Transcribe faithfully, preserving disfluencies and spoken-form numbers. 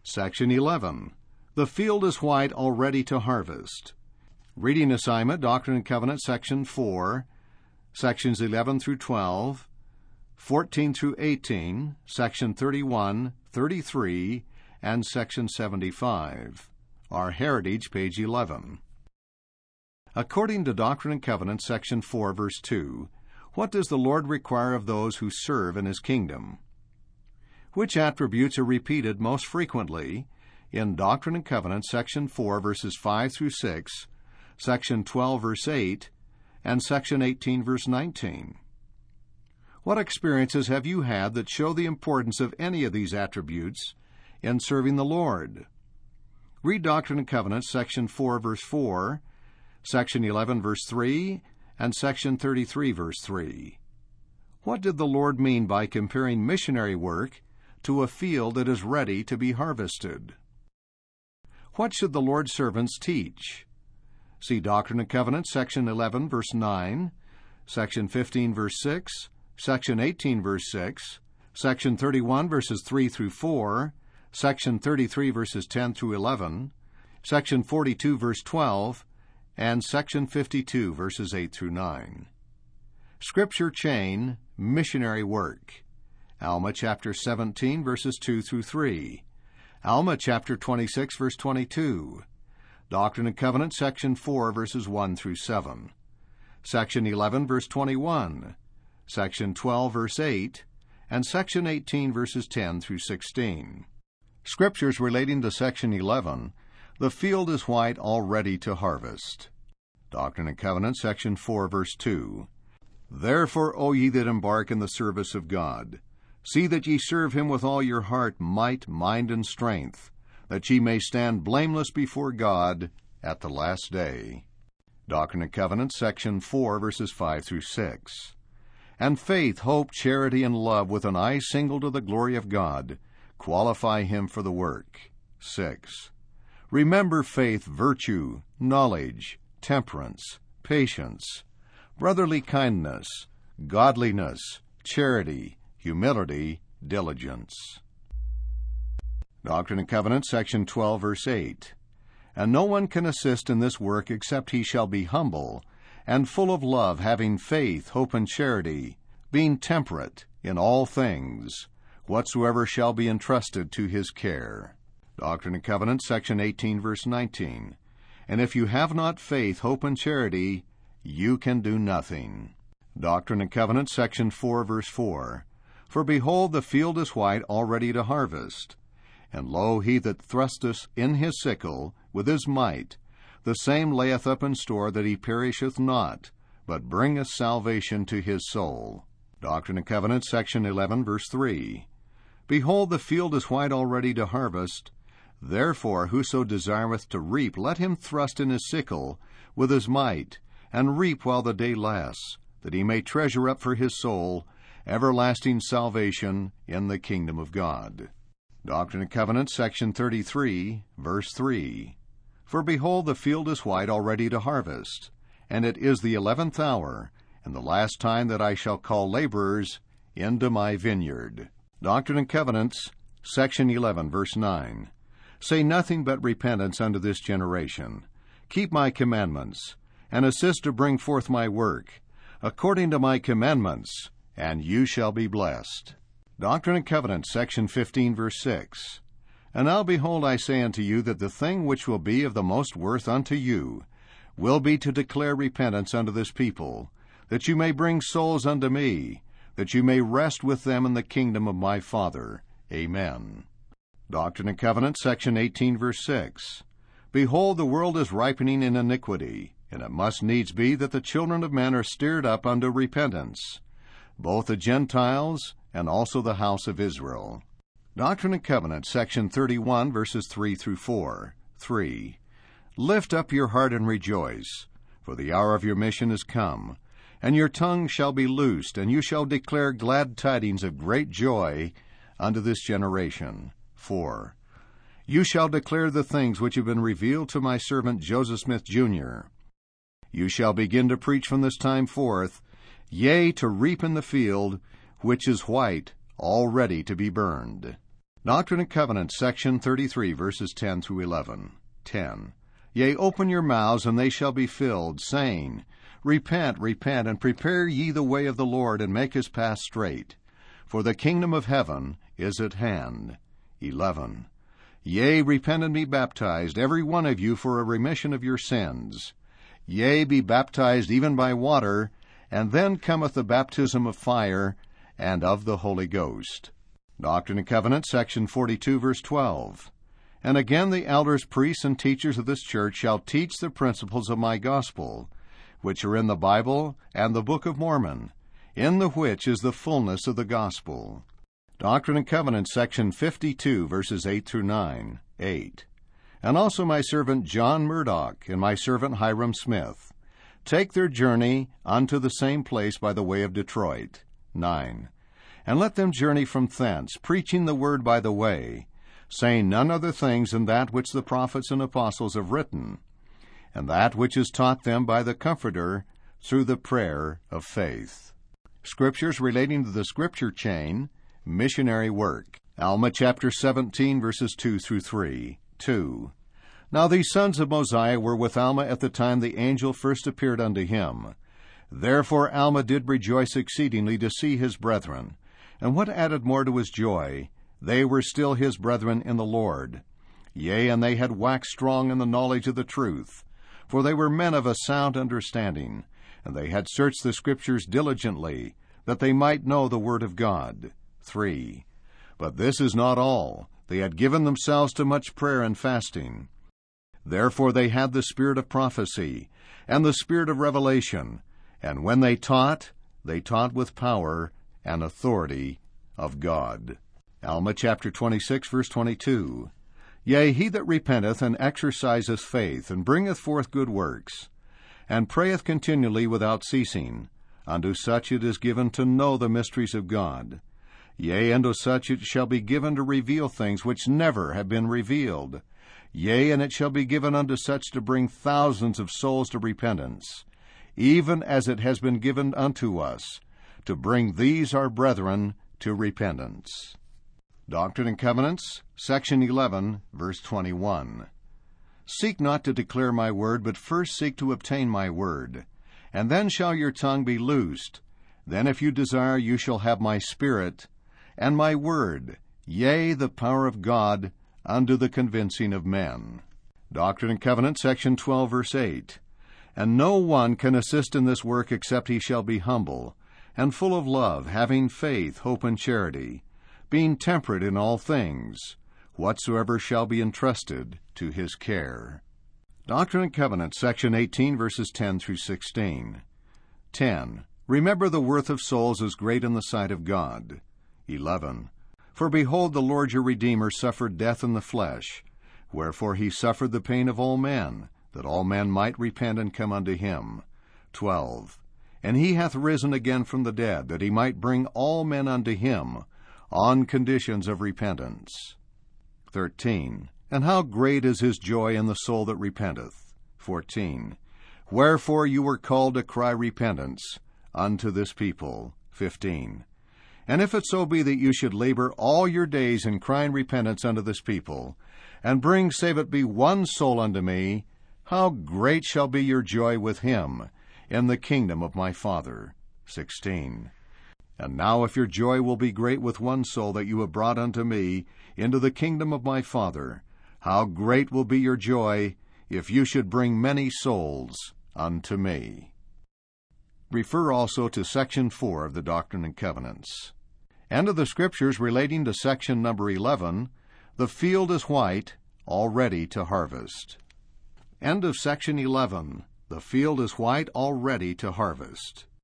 Section eleven. The field is white, all ready to harvest. Reading assignment, Doctrine and Covenants, Section four, Sections eleven through twelve, fourteen through eighteen, Section thirty-one, thirty-three, and Section seventy-five. Our Heritage, page eleven. According to Doctrine and Covenants, Section four, verse two, what does the Lord require of those who serve in His kingdom? Which attributes are repeated most frequently in Doctrine and Covenants, Section four, verses five through six, Section twelve, verse eight, and Section eighteen, verse nineteen? What experiences have you had that show the importance of any of these attributes in serving the Lord? Read Doctrine and Covenants, Section four, verse four, Section eleven, verse three, and Section thirty-three, verse three. What did the Lord mean by comparing missionary work to a field that is ready to be harvested? What should the Lord's servants teach? See Doctrine and Covenants, Section eleven, verse nine, Section fifteen, verse six, Section eighteen, verse six, Section thirty-one, verses three through four, Section thirty-three, verses ten through eleven, Section forty-two, verse twelve, and Section fifty-two, verses eight through nine. Scripture Chain, Missionary Work. Alma chapter seventeen, verses two through three. Alma chapter twenty-six, verse twenty-two. Doctrine and Covenants, Section four, verses one through seven. Section eleven, verse twenty-one. Section twelve, verse eight, and Section eighteen, verses ten through sixteen. Scriptures relating to Section eleven, the field is white, all ready to harvest. Doctrine and Covenants, Section four, verse two. Therefore, O ye that embark in the service of God, see that ye serve Him with all your heart, might, mind, and strength, that ye may stand blameless before God at the last day. Doctrine and Covenants, Section four, verses five through six. And faith, hope, charity, and love, with an eye single to the glory of God, qualify him for the work. six. Remember faith, virtue, knowledge, temperance, patience, brotherly kindness, godliness, charity, humility, diligence. Doctrine and Covenants, Section twelve, verse eight. And no one can assist in this work except he shall be humble, and full of love, having faith, hope, and charity, being temperate in all things, whatsoever shall be entrusted to his care. Doctrine and Covenants, Section eighteen, verse nineteen. And if you have not faith, hope, and charity, you can do nothing. Doctrine and Covenants, Section four, verse four. For behold, the field is white, all ready to harvest. And lo, he that thrusteth in his sickle with his might, the same layeth up in store that he perisheth not, but bringeth salvation to his soul. Doctrine and Covenants, Section eleven, verse three. Behold, the field is white, all ready to harvest. Therefore, whoso desireth to reap, let him thrust in his sickle with his might, and reap while the day lasts, that he may treasure up for his soul everlasting salvation in the kingdom of God. Doctrine and Covenants, Section thirty-three, verse three. For behold, the field is white, all ready to harvest, and it is the eleventh hour, and the last time that I shall call laborers into my vineyard. Doctrine and Covenants, Section eleven, verse nine. Say nothing but repentance unto this generation. Keep my commandments, and assist to bring forth my work, according to my commandments, and you shall be blessed. Doctrine and Covenants, Section fifteen, verse six. And now behold, I say unto you that the thing which will be of the most worth unto you will be to declare repentance unto this people, that you may bring souls unto me, that you may rest with them in the kingdom of my Father. Amen. Doctrine and Covenants, Section eighteen, verse six. Behold, the world is ripening in iniquity, and it must needs be that the children of men are stirred up unto repentance, both the Gentiles and also the house of Israel. Doctrine and Covenants, Section thirty-one, verses three through four. three. Lift up your heart and rejoice, for the hour of your mission is come, and your tongue shall be loosed, and you shall declare glad tidings of great joy unto this generation. four. You shall declare the things which have been revealed to my servant Joseph Smith, Junior You shall begin to preach from this time forth, yea, to reap in the field, which is white, all ready to be burned. Doctrine and Covenants, section thirty-three, verses ten through eleven. ten. Yea, open your mouths, and they shall be filled, saying, Repent, repent, and prepare ye the way of the Lord, and make his path straight. For the kingdom of heaven is at hand. eleven. Yea, repent and be baptized, every one of you, for a remission of your sins. Yea, be baptized even by water, and then cometh the baptism of fire and of the Holy Ghost. Doctrine and Covenants, section forty-two, verse twelve. And again the elders, priests, and teachers of this church shall teach the principles of my gospel, which are in the Bible and the Book of Mormon, in the which is the fullness of the gospel. Doctrine and Covenants, section fifty-two, verses eight through nine. eight. And also my servant John Murdoch, and my servant Hiram Smith, take their journey unto the same place by the way of Detroit. nine. And let them journey from thence, preaching the word by the way, saying none other things than that which the prophets and apostles have written, and that which is taught them by the Comforter through the prayer of faith. Scriptures relating to the Scripture chain, missionary work. Alma chapter seventeen, verses two through three. two. Now these sons of Mosiah were with Alma at the time the angel first appeared unto him. Therefore Alma did rejoice exceedingly to see his brethren. And what added more to his joy, they were still his brethren in the Lord. Yea, and they had waxed strong in the knowledge of the truth. For they were men of a sound understanding, and they had searched the Scriptures diligently, that they might know the word of God. three. But this is not all. They had given themselves to much prayer and fasting. Therefore they had the spirit of prophecy, and the spirit of revelation, and when they taught, they taught with power and authority of God. Alma chapter twenty-six, verse twenty-two. Yea, he that repenteth and exerciseth faith, and bringeth forth good works, and prayeth continually without ceasing, unto such it is given to know the mysteries of God. Yea, unto such it shall be given to reveal things which never have been revealed. Yea, and it shall be given unto such to bring thousands of souls to repentance, even as it has been given unto us, to bring these our brethren to repentance. Doctrine and Covenants, section eleven, verse twenty-one. Seek not to declare my word, but first seek to obtain my word. And then shall your tongue be loosed. Then if you desire, you shall have my spirit, and my word, yea, the power of God, unto the convincing of men. Doctrine and Covenants, section twelve, verse eight. And no one can assist in this work except he shall be humble, and full of love, having faith, hope, and charity, being temperate in all things, whatsoever shall be entrusted to his care. Doctrine and Covenants, section eighteen, verses ten through sixteen. ten. Remember the worth of souls is great in the sight of God. eleven. For behold, the Lord your Redeemer suffered death in the flesh, wherefore he suffered the pain of all men, that all men might repent and come unto him. twelve. And he hath risen again from the dead, that he might bring all men unto him, on conditions of repentance. thirteen. And how great is his joy in the soul that repenteth. fourteen. Wherefore you were called to cry repentance unto this people. fifteen. And if it so be that you should labor all your days in crying repentance unto this people, and bring, save it be one soul unto me, how great shall be your joy with him in the kingdom of my Father. sixteen. And now if your joy will be great with one soul that you have brought unto me into the kingdom of my Father, how great will be your joy if you should bring many souls unto me. Refer also to section four of the Doctrine and Covenants. And of the Scriptures relating to section number eleven, the field is white, all ready to harvest. End of section eleven. The field is white, all ready to harvest.